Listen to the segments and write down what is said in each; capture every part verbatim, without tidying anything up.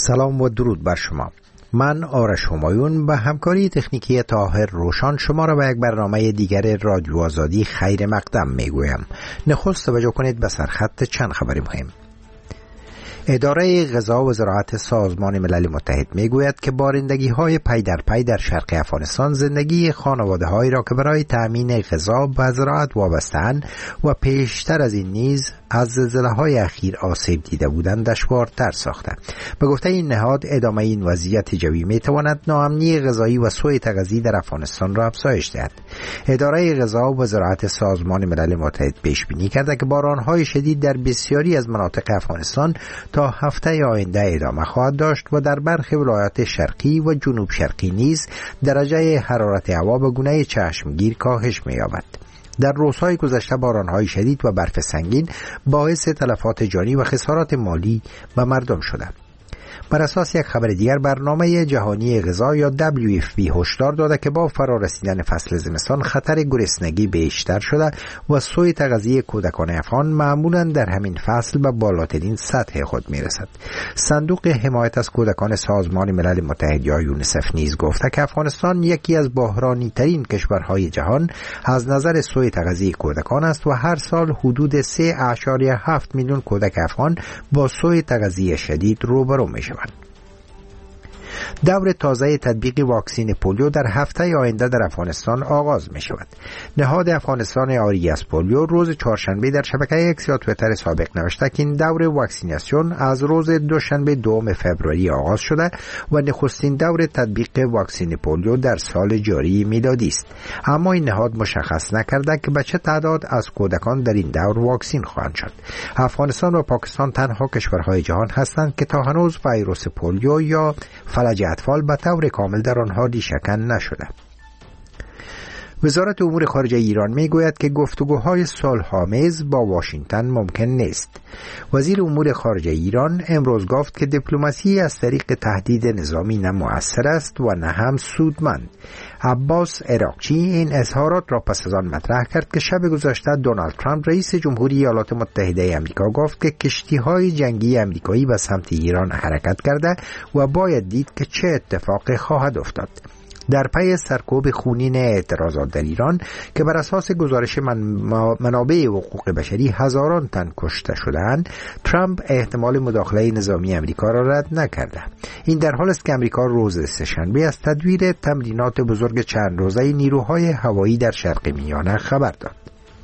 سلام و درود بر شما. من آرش همایون به همکاری تکنیکی طاهر روشان شما را به یک برنامه دیگر رادیو آزادی خیر مقدم میگویم. نخست توجه کنید به سرخط چند خبر مهم. اداره غذا و زراعت سازمان ملل متحد میگوید که بارندگی های پی در پی در شرق افغانستان زندگی خانواده هایی را که برای تأمین غذا و زراعت وابسته‌اند و پیشتر از این نیز از زلزله‌های اخیر آسیب دیده بودند دشوارتر ساخته. به گفته این نهاد ادامه این وضعیت جوی میتواند ناامنی غذایی و سوء تغذیه در افغانستان را افزایش دهد. اداره غذا و زراعت سازمان ملل متحد پیش بینی کرده که باران‌های شدید در بسیاری از مناطق افغانستان تا هفته آینده ادامه خواهد داشت و در برخی ولایات شرقی و جنوب شرقی نیز درجه حرارت هوا به گونه چشمگیر کاهش می‌یابد. در روزهای گذشته باران‌های شدید و برف سنگین باعث تلفات جانی و خسارات مالی به مردم شده. بر اساس یک خبر دیگر، برنامه جهانی غذا یا دبلیو اف پی هشدار داده که با فرارسیدن فصل زمستان خطر گرسنگی بیشتر شده و سوء تغذیه کودکان افغان معمولاً در همین فصل به بالاترین سطح خود میرسد. صندوق حمایت از کودکان سازمان ملل متحد یا یونیسف نیز گفته که افغانستان یکی از بحرانی ترین کشورهای جهان از نظر سوء تغذیه کودکان است و هر سال حدود سه ممیز هفت میلیون کودک افغان با سوء تغذیه شدید روبرو میشوند. دور تازه تطبیق واکسین پولیو در هفته آینده در افغانستان آغاز می شود. نهاد افغانستان آری از پولیو روز چهارشنبه در شبکه اکس یا توییتر سابق نوشته که این دور واکسیناسیون از روز دوشنبه دوم فوریه آغاز شده و نخستین دور تطبیق واکسین پولیو در سال جاری میلادی است. اما این نهاد مشخص نکرده که به چه تعداد از کودکان در این دور واکسین خواهند شد. افغانستان و پاکستان تنها کشورهای جهان هستند که تا هنوز ویروس پولیو یا فلج اطفال به طور کامل در آنها ریشه‌کن نشده. وزارت امور خارجه ایران میگوید که گفتگوهای صلح‌آمیز با واشنگتن ممکن نیست. وزیر امور خارجه ایران امروز گفت که دیپلماسی از طریق تهدید نظامی نه مؤثر است و نه هم سودمند. عباس عراقچی این اظهارات را پس از آن مطرح کرد که شب گذشته دونالد ترامپ رئیس جمهوری ایالات متحده آمریکا گفت که کشتی‌های جنگی آمریکایی به سمت ایران حرکت کرده و باید دید که چه اتفاقی خواهد افتاد. در پی سرکوب خونین اعتراضات در ایران که بر اساس گزارش من منابع حقوق بشری هزاران تن کشته شدند، ترامپ احتمال مداخله نظامی آمریکا را رد نکرده. این در حالی است که آمریکا روز سه‌شنبه از تدویر تمرینات بزرگ چند روزه نیروهای هوایی در شرق میانه خبر داد.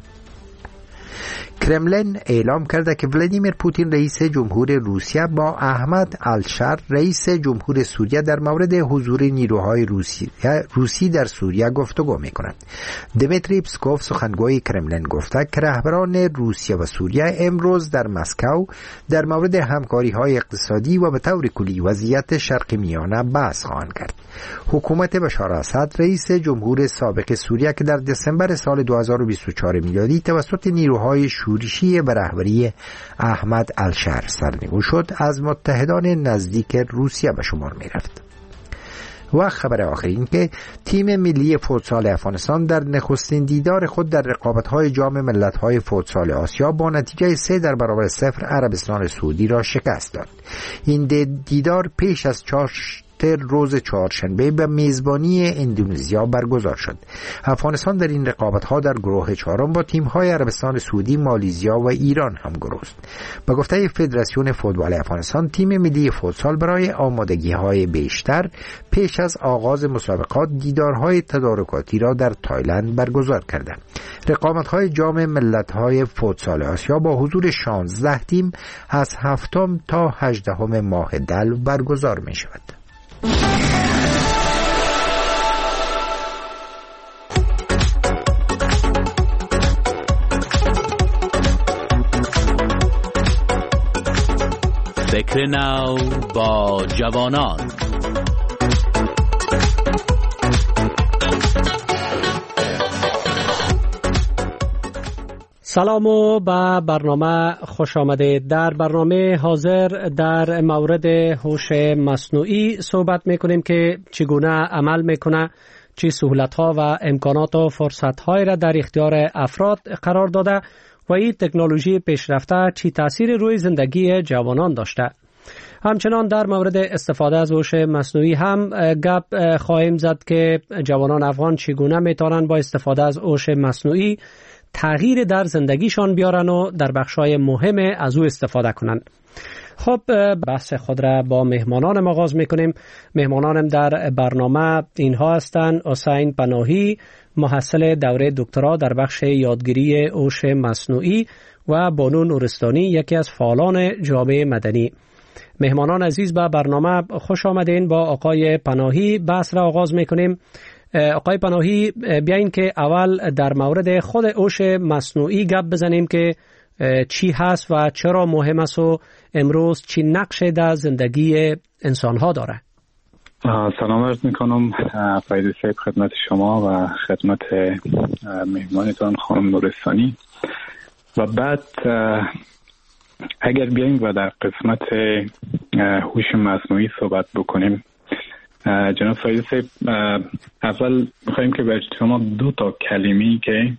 کرملین اعلام کرده که ولادیمیر پوتین رئیس جمهور روسیه با احمد الشر رئیس جمهور سوریه در مورد حضور نیروهای روسی روسی در سوریه گفتگو می‌کنند. دمیتری پسکوف سخنگوی کرملین گفته که رهبران روسیه و سوریه امروز در مسکو در مورد همکاری‌های اقتصادی و به طور کلی وضعیت شرق میانه بحث خواهند کرد. حکومت بشار اسد رئیس جمهور سابق سوریه که در دسامبر سال دو هزار و بیست و چهار میلادی توسط نیروهای شورشی به رهبری احمد الشر سرنگون شد، از متحدان نزدیک روسیه به شمار می رفت. و خبر آخر این که تیم ملی فوتسال افغانستان در نخستین دیدار خود در رقابت‌های جام ملت‌های فوتسال آسیا با نتیجه سه در برابر صفر عربستان سعودی را شکست داد. این دیدار پیش از چهار روز چهارشنبه به میزبانی اندونزیا برگزار شد. افغانستان در این رقابت‌ها در گروه چهارم با تیم‌های عربستان سعودی، مالیزیا و ایران هم گروه است. به گفته فدراسیون فوتبال افغانستان، تیم ملی فوتسال برای آمادگی‌های بیشتر پیش از آغاز مسابقات دیدارهای تدارکاتی را در تایلند برگزار کرده. رقابت‌های جام ملت‌های فوتسال آسیا با حضور شانزده تیم از هفتم تا هجدهم ماه دلو برگزار می‌شود. فکر نو با جوانان. سلام و به برنامه خوش آمده. در برنامه حاضر در مورد هوش مصنوعی صحبت میکنیم که چگونه عمل میکنه، چه سهولت‌ها و امکانات و فرصت‌هایی را در اختیار افراد قرار داده و این تکنولوژی پیشرفته چه تأثیر روی زندگی جوانان داشته. همچنان در مورد استفاده از هوش مصنوعی هم گپ خواهیم زد که جوانان افغان چگونه میتونن با استفاده از هوش مصنوعی تغییر در زندگیشان بیارن و در بخشای مهم از او استفاده کنن. خب بحث خود را با مهمانانم آغاز میکنیم. مهمانانم در برنامه اینها هستند: حسین پناهی، محصل دوره دکترا در بخش یادگیری هوش مصنوعی، و بانو نورستانی، یکی از فعالان جامعه مدنی. مهمانان عزیز به برنامه خوش آمدین. با آقای پناهی بحث را آغاز میکنیم. آقای پناهی، بیاین که اول در مورد خود هوش مصنوعی گپ بزنیم که چی هست و چرا مهم است و امروز چی نقش در زندگی انسان ها داره. سلام عرض میکنم فایده صاحب خدمت شما و خدمت مهمانتان خانم نورستانی. و بعد اگر بیاییم و در قسمت هوش مصنوعی صحبت بکنیم، جناب فایده صاحب، اول میخواییم که به شما دو تا کلمه‌ای که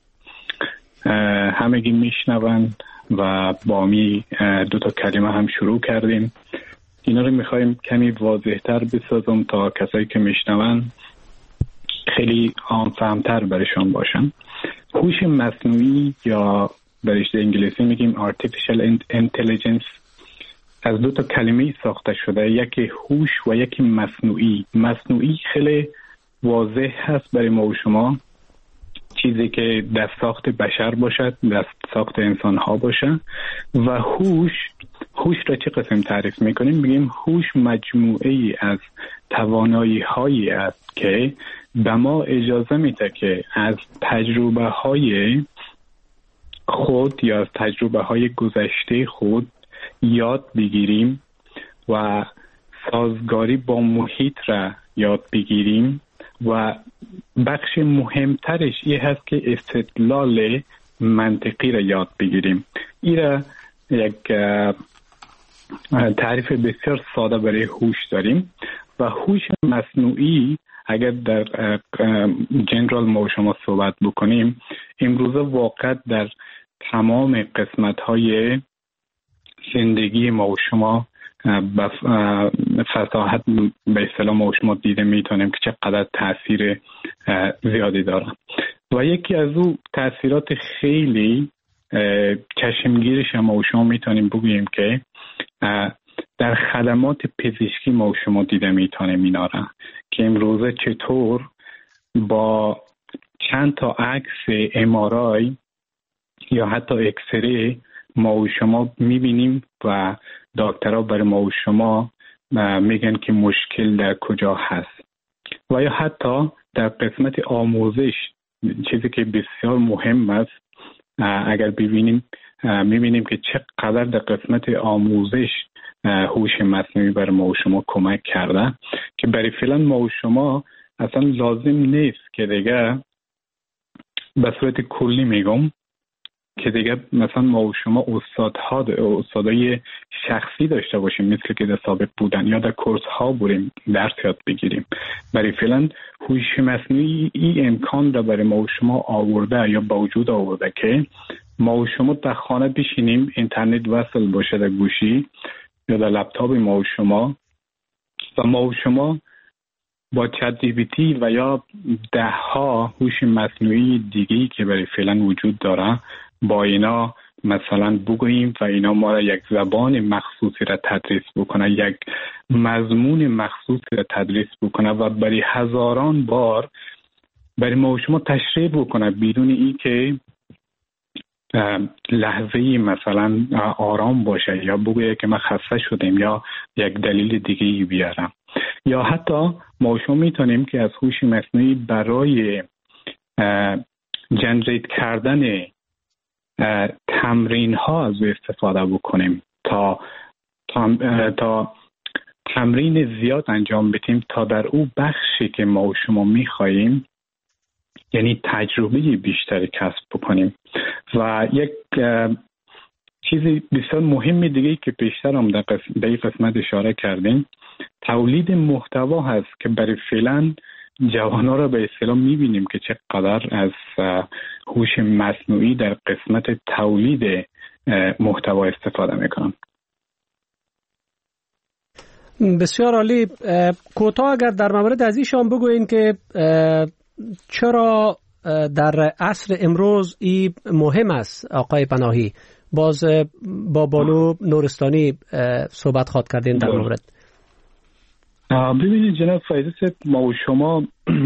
همگی میشنوند و با می دو تا کلمه هم شروع کردیم، اینا رو میخواییم کمی واضح‌تر بسازم تا کسایی که میشنوند خیلی عام فهمتر برشان باشن. هوش مصنوعی یا به رشته انگلیسی میگیم Artificial Intelligence از دو تا کلمه ساخته شده، یکی هوش و یکی مصنوعی. مصنوعی خیلی واضح هست برای ما و شما، چیزی که دست ساخت بشر باشد، دست ساخت انسان ها باشه. و هوش، هوش را چه قسم تعریف میکنیم؟ میگیم هوش مجموعه ای از توانایی هایی است که به ما اجازه میده که از تجربه های خود یا از تجربه های گذشته خود یاد بگیریم و سازگاری با محیط را یاد بگیریم. و بخش مهمترش این هست که استدلال منطقی را یاد بگیریم. این را یک تعریف بسیار ساده برای هوش داریم. و هوش مصنوعی اگر در جنرال ما شما صحبت بکنیم، امروزه واقع در تمام قسمت های زندگی ما و شما به فصاحت به اصطلاح ما و شما دیده میتونیم که چقدر تاثیر زیادی داره. و یکی از او تاثیرات خیلی چشمگیرش ما و شما میتونیم بگوییم که در خدمات پزشکی ما و شما دیده میتونیم اینا را که امروزه چطور با چند تا عکس ام آر آی یا حتی اکسری ما و شما میبینیم و دکترها برای ما و شما میگن که مشکل در کجا هست. و یا حتی در قسمت آموزش، چیزی که بسیار مهم است، اگر ببینیم میبینیم که چقدر در قسمت آموزش هوش مصنوعی برای ما و شما کمک کرده که برای فعلا ما و شما اصلا لازم نیست که دیگه به صورت کلی میگم که دیگه مثلا ما و شما استادها استادای شخصی داشته باشیم مثل که در سابق بودن یا در کورس ها بریم درس یاد بگیریم. برای فعلا هوش مصنوعی این امکان را برای ما و شما آورده یا با وجود آورده که ما و شما در خانه بشینیم، اینترنت وصل باشه در گوشی یا در لپتاپ ما و شما و ما و شما با چت جی پی تی و یا ده ها هوش مصنوعی دیگه‌ای که برای فعلا وجود داره با اینا مثلا بگوییم و اینا ما را یک زبان مخصوصی را تدریس بکنه، یک مضمون مخصوصی را تدریس بکنه و برای هزاران بار برای ما و شما تشریح بکنه بدون ای که لحظه‌ای مثلا آرام باشه یا بگویه که من خسته شدم یا یک دلیل دیگه ای بیارم. یا حتی ما شما میتونیم که از هوش مصنوعی برای جنریت کردن تمرین ها از استفاده بکنیم تا تا, تا تمرین زیاد انجام بدیم تا در او بخشی که ما و شما میخواییم، یعنی تجربه بیشتری کسب بکنیم. و یک چیزی بسیار مهمی دیگه که پیشتر هم در این قسمت اشاره کردیم، تولید محتوا هست که برای فعلا جوانا را به اصطلاح میبینیم که چقدر از هوش مصنوعی در قسمت تولید محتوا استفاده میکنن. بسیار عالی. کوتاه اگر در مورد از ایشان بگوین که چرا در عصر امروز این مهم است آقای پناهی؟ باز با بانو نورستانی صحبت خواد کردین در مورد. ببینید جناب فایزی صاحب، ما و شما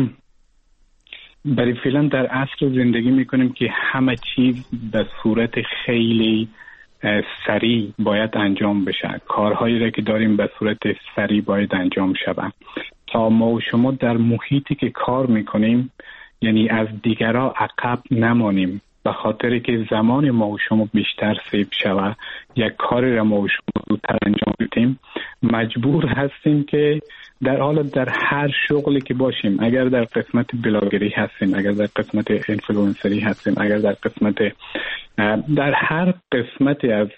برای فعلا در عصر زندگی میکنیم که همه چیز به صورت خیلی سریع باید انجام بشه. کارهایی را که داریم به صورت سریع باید انجام شود تا ما و شما در محیطی که کار میکنیم یعنی از دیگرها عقب نمانیم، به خاطر که زمان ما و شما بیشتر سیو شود، یک کاری را ما و شما زودتر انجام بدیم، مجبور هستیم که در حال در هر شغلی که باشیم، اگر در قسمت بلاگری هستیم، اگر در قسمت اینفلوئنسری هستیم، اگر در قسمت در هر قسمتی از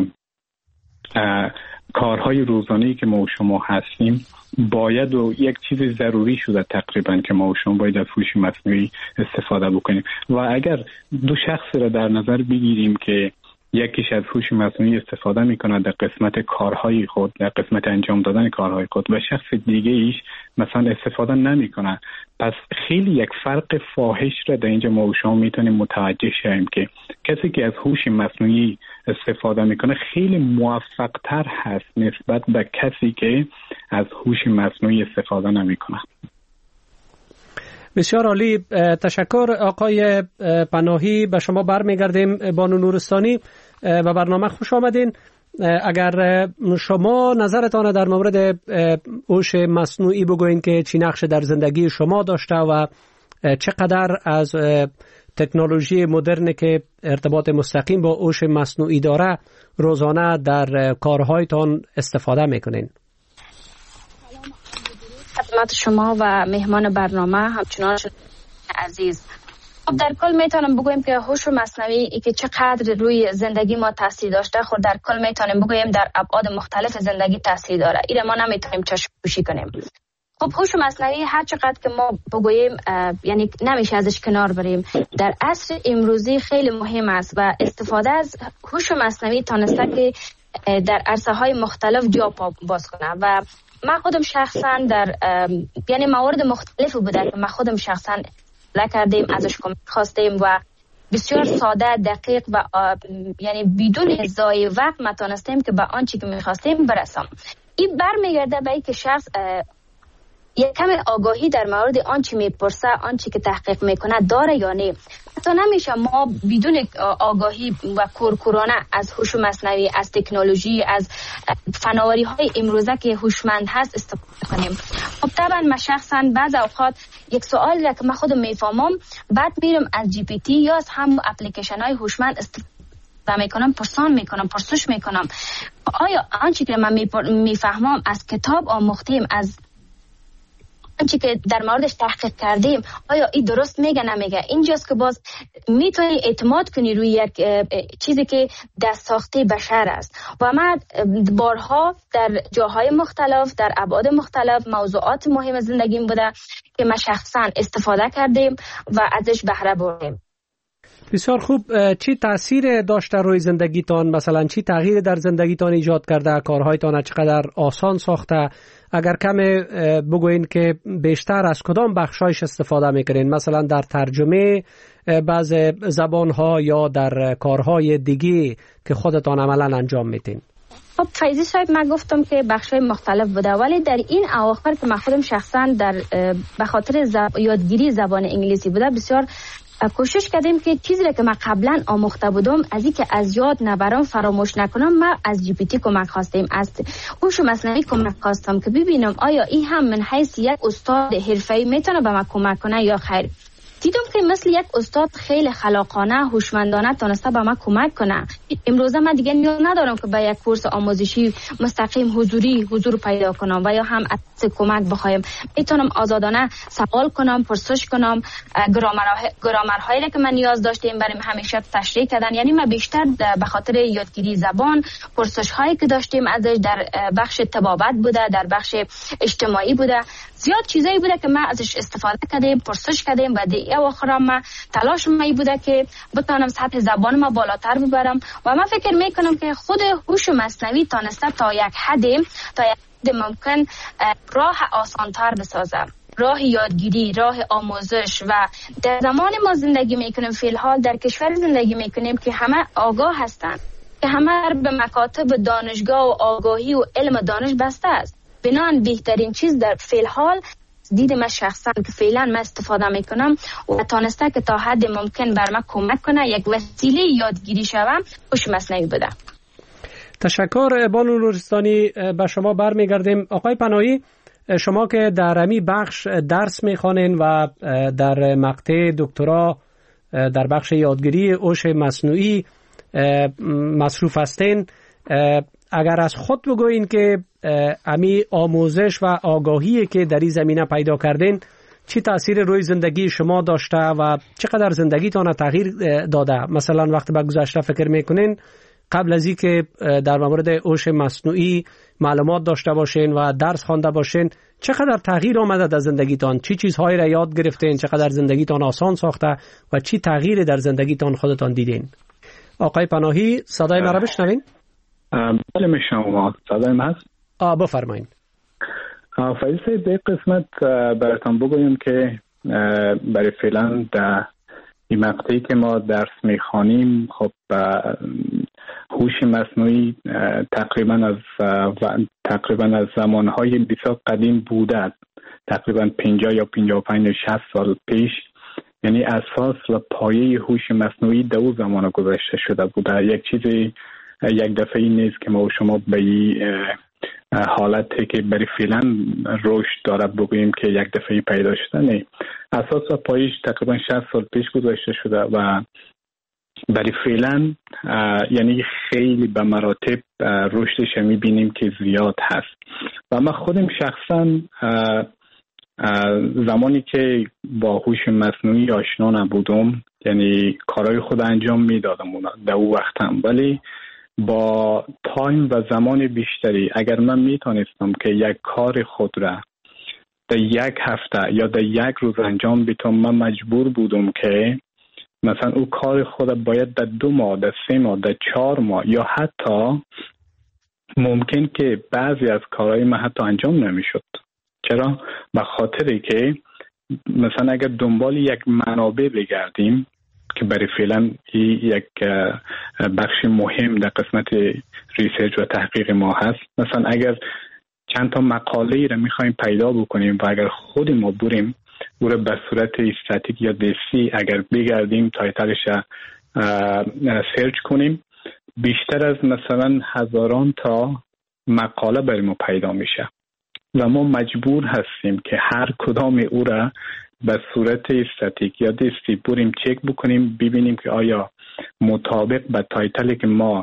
کارهای روزانه‌ای که ما و شما هستیم، باید و یک چیز ضروری شده تقریبا که ما و شما باید از هوش مصنوعی استفاده بکنیم. و اگر دو شخص را در نظر بگیریم که یکیش از هوش مصنوعی استفاده میکنه در قسمت کارهای خود، در قسمت انجام دادن کارهای خود، و شخص دیگه ایش مثلا استفاده نمیکنه، پس خیلی یک فرق فاحش را در اینجا ما و شما میتونیم متوجه شویم که کسی که از هوش مصنوعی استفاده میکنه خیلی موفق تر هست نسبت به کسی که از هوش مصنوعی استفاده نمیکنه. بسیار عالی، تشکر آقای پناهی. به شما برمیگردیم بانو نورستانی و برنامه خوش آمدین. اگر شما نظرتان در مورد هوش مصنوعی بگوین که چی نقش در زندگی شما داشته و چقدر از تکنولوژی مدرن که ارتباط مستقیم با هوش مصنوعی داره روزانه در کارهایتان استفاده میکنین. خدمت شما و مهمان برنامه همچنان عزیز. خب در کل میتونم بگویم که هوش مصنوعی ای که چقدر روی زندگی ما تاثیر داشته، خود در کل میتونیم بگویم در ابعاد مختلف زندگی تاثیر داره. این ما نمیتونیم چشم پوشی کنیم. خب هوش مصنوعی هر چقدر که ما بگوییم یعنی نمیشه ازش کنار بریم. در عصر امروزی خیلی مهم است و استفاده از هوش مصنوعی تانسته که در عرصه های مختلف جا باز کنه. و من خودم شخصا در یعنی موارد مختلف بوده که من خودم شخصا کردیم ازش کمک خواستیم و بسیار ساده، دقیق و یعنی بدون ضایع وقت ما تونستیم که به آنچه که می‌خواستیم برسیم. این برمیگرده به اینکه شخص یک کم آگاهی در مورد آنچه میپرسه، آنچه که تحقیق میکنه داره یا نه. حتی نمیشه ما بدون آگاهی و کورکورانه از هوش مصنوعی، از تکنولوژی، از فناوری های امروزه که هوشمند هست استفاده کنیم. خب طبعا من شخصا بعض اوقات یک سوالی را که من خودم میفهمم بعد میرم از جی پی تی یا از هم اپلیکیشن های هوشمند استفاده میکنم، پرسان میکنم، پرسش میکنم آیا آنچه که من میفهمم از کتاب آموختیم، از آنچه که در موردش تحقیق کردیم آیا این درست میگه نمیگه. اینجاست که باز میتونی اعتماد کنی روی یک چیزی که دست ساخته بشر است. و من بارها در جاهای مختلف، در ابعاد مختلف موضوعات مهم زندگیم بوده که ما شخصا استفاده کردیم و ازش بهره بردیم. بسیار خوب. چی تاثیر داشته روی زندگیتان؟ مثلا چی تغییر در زندگیتان ایجاد کرده؟ کارهایتان چقدر آسان ساخته؟ اگر کم بگوین که بیشتر از کدام بخشایش استفاده میکنین، مثلا در ترجمه بعض زبانها یا در کارهای دیگه که خودتان عملا انجام میتین؟ خب فیضی صاحب من گفتم که بخشای مختلف بوده، ولی در این اواخر که من خودم شخصا در به خاطر زب... یادگیری زبان انگلیسی بوده بسیار کوشش کردیم که چیزی را که من قبلا آموخته بودم از این که از یاد نبرم، فراموش نکنم، ما از جی پی تی کمک خواستیم، از هوش مصنوعی کمک خواستم که ببینم آیا این هم من حیث یک استاد حرفه‌ای میتونه به من کمک کنه یا خیر. دیدم که مثل یک استاد خیلی خلاقانه، هوشمندانه تونسته به من کمک کنه. امروزه من دیگه نیاز ندارم که به یک کورس آموزشی مستقیم حضوری حضور پیدا کنم و یا هم از کمک بخوایم. میتونم آزادانه سوال کنم، پرسش کنم، گرامرهایی که من نیاز داشتیم بریم همیشه تشریح کردن. یعنی من بیشتر به خاطر یادگیری زبان، پرسش هایی که داشتیم ازش در بخش طبابت بوده، در بخش اجتماعی بوده، زیاد چیزایی بوده که من ازش استفاده کردیم، پرسش کردیم و اواخر ما تلاش می بوده که بتانم سطح زبان ما بالاتر ببرم و من فکر میکنم که خود هوش مصنوعی تانسته تا یک حد تا یک حد ممکن راه آسانتر بسازه، راه یادگیری، راه آموزش. و در زمان ما زندگی میکنیم، فی الحال در کشور زندگی میکنیم که همه آگاه هستند، که همه به مکاتب دانشگاه و آگاهی و علم دانش بسته است. بنابراین بهترین چیز در فی الحال دید من شخصا که فعلا من استفاده میکنم و تانسته که تا حد ممکن بر من کمک کنه، یک وسیله یادگیری شوم، هوش مصنوعی بوده. تشکر بانو نورستانی. به شما برمیگردیم. آقای پناهی، شما که در امی بخش درس میخوانین و در مقطع دکترا در بخش یادگیری هوش مصنوعی مصروف هستین، اگر از خود بگوین که امی آموزش و آگاهی که در این زمینه پیدا کردین چی تأثیر روی زندگی شما داشته و چقدر زندگیتان تغییر داده؟ مثلا وقتی به گذشته فکر میکنین، قبل از این که در مورد هوش مصنوعی معلومات داشته باشین و درس خوانده باشین، چقدر تغییر آمده در زندگیتان؟ چی چیزهایی را یاد گرفتین؟ چقدر زندگیتان آسان ساخته و چی تغییری در زندگیتان خودتان دیدین؟ آقای پناهی، صدای مرا بشنوین؟ بله میشنوم. صدای من هست؟ آ بفرمایید. فایده به قسمت براتون بگویم که برای فعلا در این مقطعی که ما درس میخوانیم، خب هوش مصنوعی تقریبا از تقریبا از زمانهای بسیار قدیم بوده، تقریبا پنجاه یا پنجاه و پنج شصت سال پیش، یعنی اساس و پایه هوش مصنوعی در اون زمان گذاشته شده بوده. یک چیزی یک دفعه این نیست که ما و شما به این حالتی که برای فعلا رشد داره بگوییم که یک دفعه پیدا شده. نه، اساس و پایش تقریبا شصت سال پیش گذاشته شده و برای فعلا یعنی خیلی به مراتب رشدش میبینیم که زیاد هست. و من خودم شخصا زمانی که با هوش مصنوعی آشنا نبودم، یعنی کارهای خود انجام میدادم در اون وقتم، ولی با تایم و زمان بیشتری اگر من میتونستم که یک کار خود را در یک هفته یا در یک روز انجام بدم، من مجبور بودم که مثلا او کار خود باید در دو ماه، در سه ماه، در چهار ماه یا حتی ممکن که بعضی از کارهای من حتی انجام نمیشد. چرا؟ به خاطری که مثلا اگر دنبال یک منابع بگردیم که برای فعلا یک بخش مهم در قسمت ریسرچ و تحقیق ما هست، مثلا اگر چند تا مقاله ای را میخوایم پیدا بکنیم و اگر خود ما بریم او را به صورت استاتیک یا دستی اگر بگردیم تایتلش سرچ کنیم، بیشتر از مثلا هزاران تا مقاله برای ما پیدا میشه و ما مجبور هستیم که هر کدام او را به صورت استاتیک یا دستی بریم چک بکنیم، ببینیم که آیا مطابق به تایتلی که ما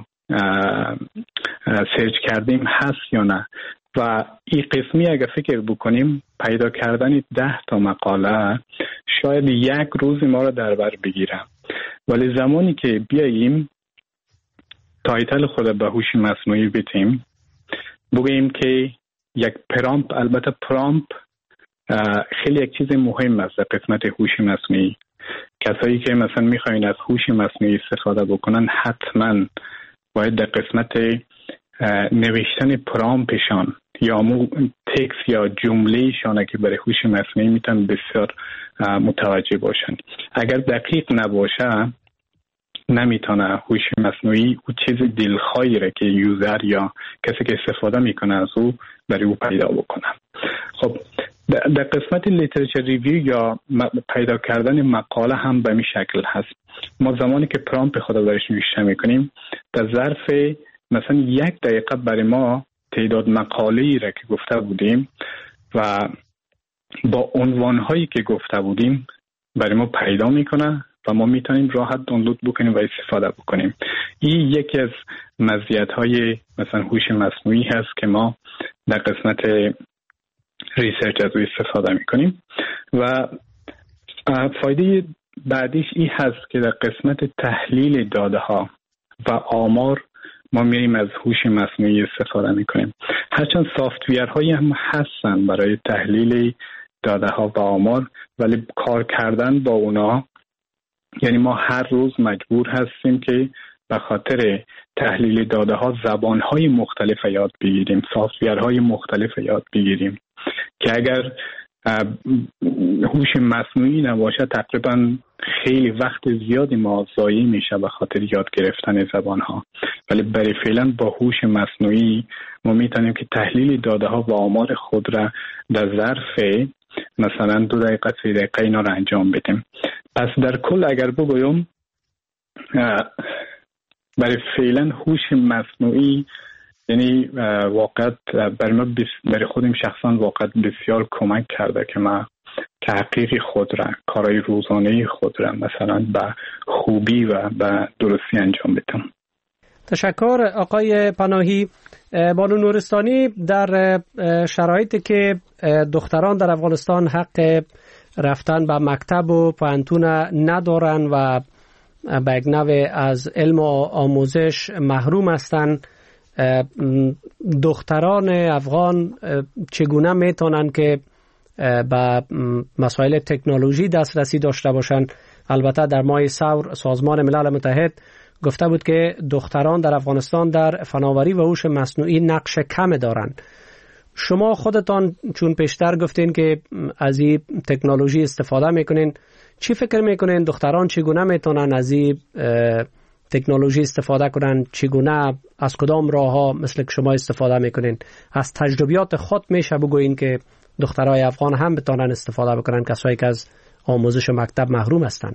سرچ کردیم هست یا نه. و این قسمی اگر فکر بکنیم، پیدا کردن ده تا مقاله شاید یک روز ما را در بر بگیره، ولی زمانی که بیاییم تایتل خود به هوش مصنوعی بدیم، بگیم که یک پرامپ، البته پرامپ خیلی یک چیز مهم است در قسمت هوش مصنوعی. کسایی که مثلا میخواین از هوش مصنوعی استفاده بکنن حتما باید در قسمت نوشتن پرامپشان یا مو تکست یا جمله شانه که برای هوش مصنوعی میتونن بسیار متوجه باشن. اگر دقیق نباشه نمیتونه هوش مصنوعی او چیز دلخواهی را که یوزر یا کسی که استفاده میکنه از او برای او پیدا بکنه. خب در قسمت لیترچر ریویو یا پیدا کردن مقاله هم به این شکل هست. ما زمانی که پرامپت خود برایش نوشته میکنیم، در ظرف مثلا یک دقیقه برای ما تعداد مقاله ای را که گفته بودیم و با عنوانهایی که گفته بودیم برای ما پیدا میکنه و ما میتونیم راحت دانلود بکنیم و استفاده بکنیم. این یکی از مزیت‌های مثلا هوش مصنوعی هست که ما در قسمت ریسرچ از او استفاده میکنیم. و فایده بعدیش این هست که در قسمت تحلیل داده ها و آمار ما میریم از هوش مصنوعی استفاده میکنیم. هرچند سافتویرهایی هم هستن برای تحلیل داده ها و آمار، ولی کار کردن با اونا، یعنی ما هر روز مجبور هستیم که به خاطر تحلیل داده ها زبان های مختلف یاد بگیریم، سافت‌ور های مختلف یاد بگیریم که اگر هوش مصنوعی نباشه تقریبا خیلی وقت زیادی ما ضایع میشه به خاطر یاد گرفتن زبان ها. ولی برای فعلا با هوش مصنوعی ما میتونیم که تحلیل داده ها و آمار خود را در ظرف مثلا دو دقیقه سه دقیقه اینا را انجام بدیم. پس در کل اگر بگویم برای فعلا هوش مصنوعی یعنی واقعا برای ما برای خودم شخصا واقعا بسیار کمک کرده که ما تحقیق خود را، کارهای روزانه خود را مثلا به خوبی و به درستی انجام بدم. تشکر آقای پناهی. بانو نورستانی، در شرایطی که دختران در افغانستان حق رفتن به مکتب و پوهنتون ندارن و به یک نوع از علم و آموزش محروم هستند، دختران افغان چگونه میتونن که به مسائل تکنولوژی دسترسی داشته باشند؟ البته در ماه ثور سازمان ملل متحد گفته بود که دختران در افغانستان در فناوری و هوش مصنوعی نقش کم دارند. شما خودتان چون پیشتر گفتین که از این تکنولوژی استفاده میکنین، چی فکر میکنین دختران چگونه میتونن از این تکنولوژی استفاده کنن؟ چگونه، از کدام راه ها مثل که شما استفاده میکنین؟ از تجربیات خود میشه بگوین که دخترای افغان هم بتونن استفاده بکنن، کسایی که از آموزش مکتب محروم هستن؟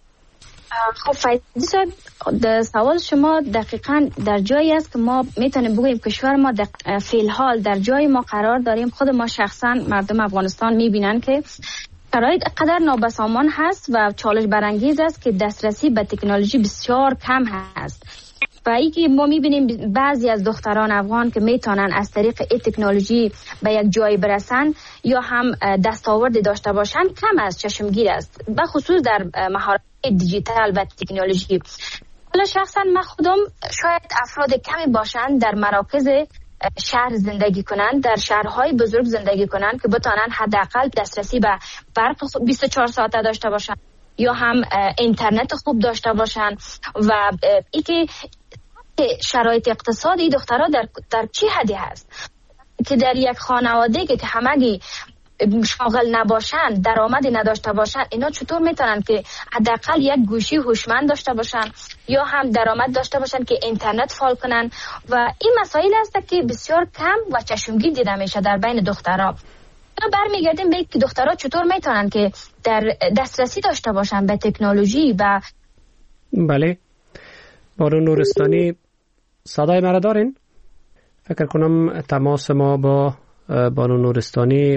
خب فیضی صاحب، سوال شما دقیقاً در جایی است که ما میتونیم بگوییم کشور ما فی الحال در جای ما قرار داریم. خود ما شخصا مردم افغانستان میبینن که شرایط قدر نابسامان هست و چالش برانگیز است که دسترسی به تکنولوژی بسیار کم هست و ای که ما میبینیم بعضی از دختران افغان که میتونن از طریق این تکنولوژی به یک جای برسن یا هم دستاوردی داشته باشن کم است، چشمگیر است، به خصوص در مهارت دیجیتال و تکنولوژی. حالا شخصا من خودم شاید افراد کمی باشن در مراکز شهر زندگی کنند، در شهرهای بزرگ زندگی کنند که بتونن حداقل دسترسی به برق بیست و چهار ساعته داشته باشن یا هم اینترنت خوب داشته باشن و ای که شرایط اقتصادی دخترها در در چی حدی هست که در یک خانواده که همگی شاغل نباشن، درآمدی نداشته باشن، اینا چطور میتونن که حداقل یک گوشی هوشمند داشته باشن یا هم درآمد داشته باشن که اینترنت فعال کنن؟ و این مسائل هست که بسیار کم و چشمگیر دیده میشه در بین دخترها. برمیگردیم به اینکه دخترها چطور میتونن که در دسترسی داشته باشن به تکنولوژی. و بله، بانو نورستانی صدای مرا دارین؟ فکر کنم تماس ما با بانو نورستانی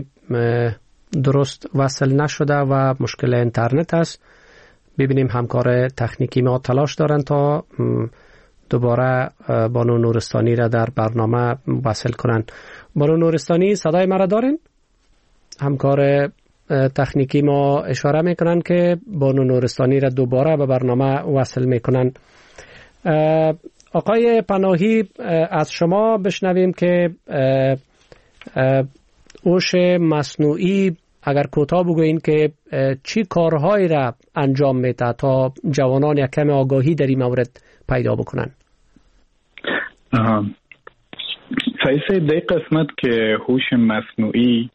درست وصل نشده و مشکل اینترنت است. ببینیم همکار تکنیکی ما تلاش دارن تا دوباره بانو نورستانی را در برنامه وصل کنن. بانو نورستانی صدای مرا دارین؟ همکار تکنیکی ما اشاره میکنن که بانو نورستانی را دوباره به برنامه وصل میکنن. آقای پناهی، از شما بشنویم که هوش مصنوعی اگر کوتاه بگوین که چی کارهایی را انجام میده تا جوانان یک کم آگاهی در این مورد پیدا بکنن؟ فیصل، در قسمت که هوش مصنوعی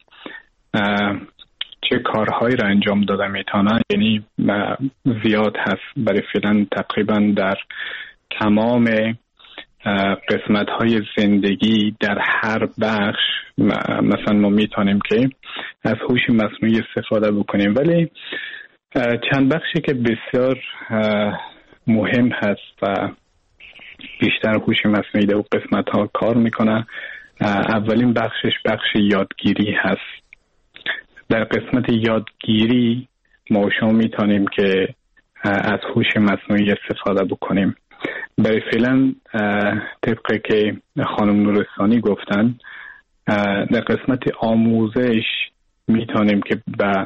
چه کارهایی را انجام داده میتونه یعنی زیاد هست. برای فعلا تقریبا در تمام قسمت های زندگی در هر بخش مثلا ما میتونیم که از هوش مصنوعی استفاده بکنیم، ولی چند بخشی که بسیار مهم هست و بیشتر هوش مصنوعی در قسمت ها کار میکنه. اولین بخشش بخش یادگیری هست. در قسمت یادگیری ما شما میتونیم که از هوش مصنوعی استفاده بکنیم. برای فعلا طبقه که خانم نورستانی گفتن در قسمت آموزش میتونیم که به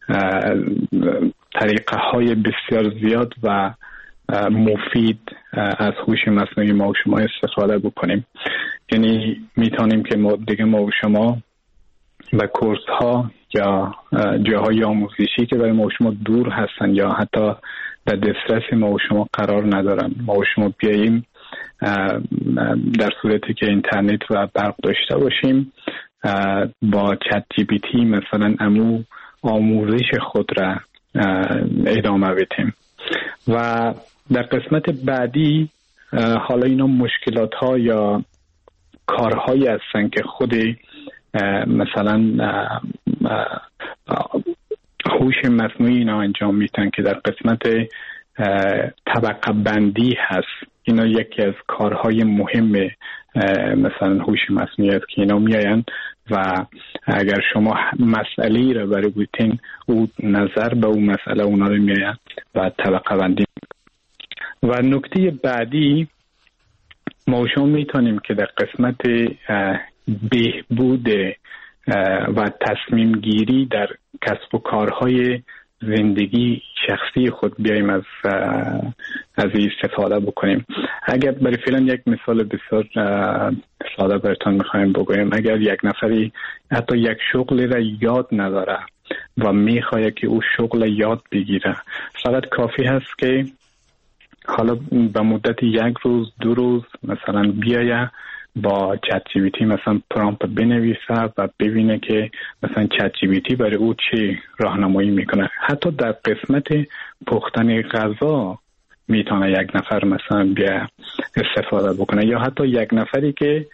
طریقه های بسیار زیاد و مفید از هوش مصنوعی ما و شما استفاده بکنیم. یعنی میتونیم که ما دیگه ما و شما و کورس ها یا جاهای آموزشی که برای ما و شما دور هستن یا حتی در دسترس ما و شما قرار ندارن، ما و شما بیاییم در صورتی که اینترنت و برق داشته باشیم با چت جی پی تی مثلا امو آموزش خود را ادامه بدیم. و در قسمت بعدی حالا اینا مشکلات ها یا کارهایی هستن که خود مثلا هوش مصنوعی اینا انجام میتن که در قسمت طبقه بندی هست. اینا یکی از کارهای مهم مثلا هوش مصنوعی است که اینا میاین و اگر شما مسئله را برای بودین او نظر به اون مسئله اونا رو میاین و طبقه بندی. و نکته بعدی ما شما میتونیم که در قسمت بهبود و تصمیم گیری در کسب و کارهای زندگی شخصی خود بیاییم از از این استفاده بکنیم. اگر برای فعلا یک مثال بسیار ساده براتون میخوایم بگویم، اگر یک نفری حتی یک شغل را یاد نداره و میخواد که او شغل یاد بگیره، فقط کافی هست که حالا به مدت یک روز دو روز مثلا بیایه با چت جی پی تی مثلا پرامپت بنویسه و ببینه که مثلا چت جی پی تی برای او چه راهنمایی میکنه. حتی در قسمت پختن غذا میتونه یک نفر مثلا بیا استفاده بکنه، یا حتی یک نفری که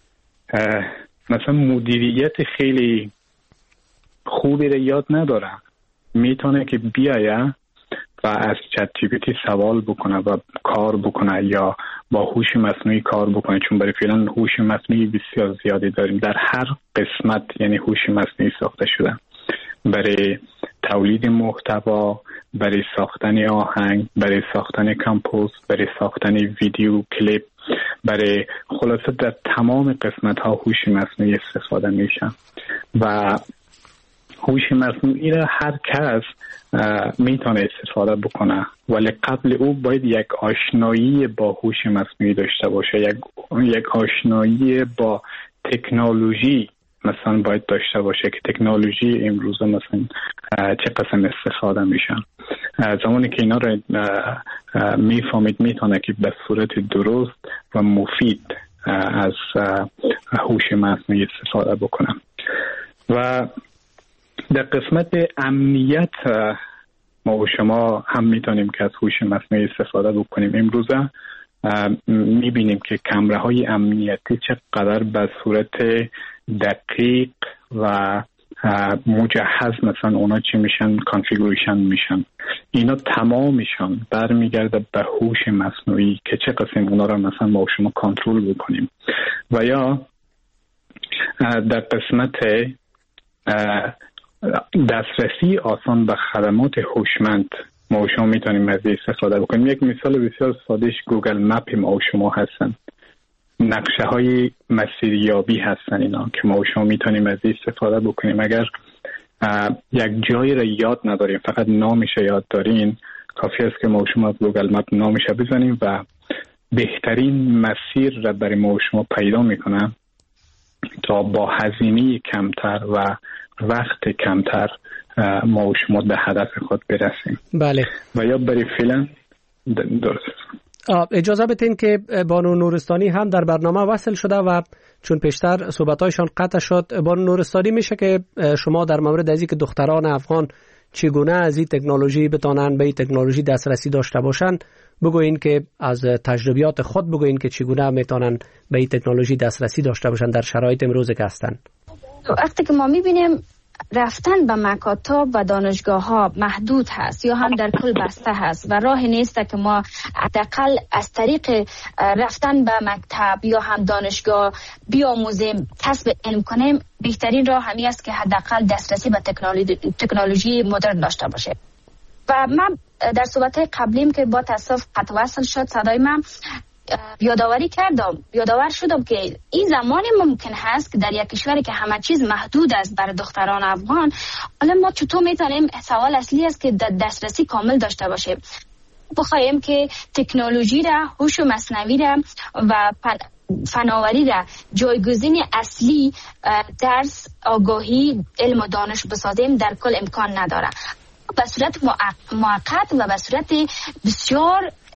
مثلا مدیریت خیلی خوبی رو یاد نداره میتونه که بیایه و از چت جی پی تی سوال بکنه و کار بکنه یا با هوش مصنوعی کار بکنه، چون برای فعلا هوش مصنوعی بسیار زیادی داریم در هر قسمت، یعنی هوش مصنوعی ساخته شده برای تولید محتوا، برای ساختن آهنگ، برای ساختن کمپوز، برای ساختن ویدیو کلیپ، برای خلاصه در تمام قسمت ها هوش مصنوعی استفاده میشن. و هوش مصنوعی را هر کس میتونه استفاده بکنه، ولی قبل او باید یک آشنایی با هوش مصنوعی داشته باشه، یک یک آشنایی با تکنولوژی مثلا باید داشته باشه که تکنولوژی امروز مثلا چه قسم استفاده میشن. زمانی که اینا رو میفهمید میتونه که به صورت درست و مفید از هوش مصنوعی استفاده بکنه. و در قسمت امنیت ما و شما هم میتونیم که از هوش مصنوعی استفاده بکنیم. امروزه میبینیم که کامره های امنیتی چقدر به صورت دقیق و مجهز مثلا اونا چی میشن کانفیگوریشن میشن، اینا تمامشان برمیگرده به هوش مصنوعی که چه قسم اونا رو مثلا ما و شما کنترل بکنیم. و یا در قسمت دسترسی آسان به خدمات هوشمند ما و شما میتونیم از استفاده بکنیم. یک مثال بسیار سادهش گوگل مپ ما و شما هستن، نقشه های مسیریابی هستن اینا که ما و شما میتونیم از استفاده بکنیم. اگر یک جایی را یاد نداریم فقط نامش یاد دارین، کافی است که ما و شما از گوگل مپ نامش بزنیم و بهترین مسیر را برای ما و شما پیدا میکنه تا با هزینه کمتر و وقت کمتر ما و شما به هدف خود برسیم. بله. و یا برای فعلا درست اجازه بدین که بانو نورستانی هم در برنامه وصل شده و چون پیشتر صحبتایشان قطع شد، بانو نورستانی میشه که شما در مورد از اینکه دختران افغان چگونه از این تکنولوژی بتانن به این تکنولوژی دسترسی داشته باشن بگوین، که از تجربیات خود بگوین که چگونه میتونن به این تکنولوژی دسترسی داشته باشن در شرایط امروز که هستن. وقتی که ما میبینیم رفتن به مکاتب و دانشگاه ها محدود هست یا هم در کل بسته هست و راه نیست که ما حداقل از طریق رفتن به مکتب یا هم دانشگاه بیاموزیم، کسب علم کنیم، بهترین راه همی است که حداقل دسترسی به تکنولوژی مدرن داشته باشه. و من در صحبت قبلیم که با تاسف قطع وصل شد صدای من، یادآوری کردم یادآور شدم که این زمانی ممکن هست که در یک کشوری که همه چیز محدود است برای دختران افغان، حالا ما چطور میتونیم، سوال اصلی است که دسترسی کامل داشته باشیم، بخوایم که تکنولوژی را، هوش مصنوعی را و فناوری را جایگزین اصلی درس، آگاهی، علم و دانش بسازیم در کل امکان نداره. به صورت موقت و به صورت بسیار